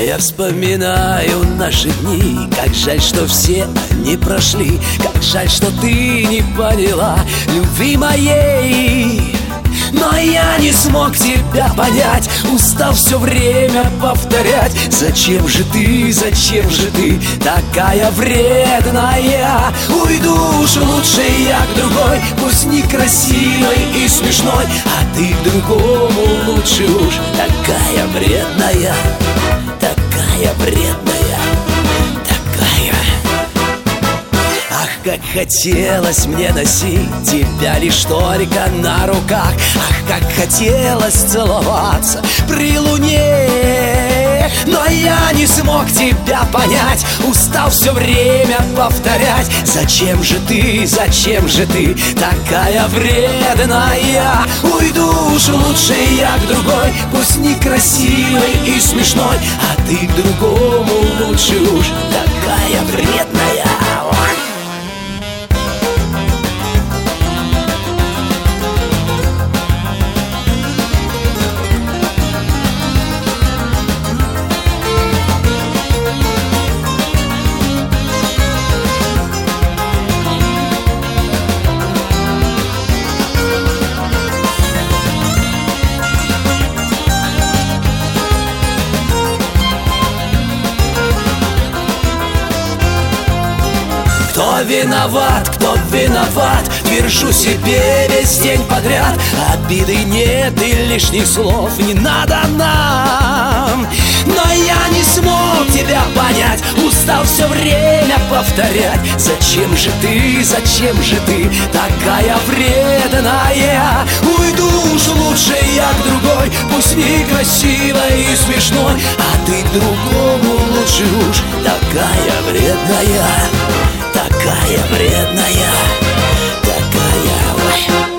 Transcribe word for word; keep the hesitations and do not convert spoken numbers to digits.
Я вспоминаю наши дни, как жаль, что все не прошли, как жаль, что ты не поняла любви моей. Но я не смог тебя понять, устал все время повторять: зачем же ты, зачем же ты такая вредная? Уйду уж лучше я к другой, пусть некрасивой и смешной, а ты к другому лучше уж. Такая вредная, такая вредная, такая. Ах, как хотелось мне носить тебя лишь только на руках, ах, как хотелось целоваться при луне. Но я не смог тебя понять, устал все время повторять: зачем же ты, зачем же ты такая вредная? Уйду уж лучше я к другой, пусть некрасивой и смешной, а ты к другому лучше уж. Такая вредная. Кто виноват, кто виноват, твержу себе весь день подряд: обиды нет и лишних слов не надо нам. Но я не смог тебя понять, устал все время повторять: зачем же ты, зачем же ты такая вредная? Уйду уж лучше я к другой, пусть некрасивой и смешной, а ты к другому лучше уж. Такая вредная, такая вредная, такая. Ой.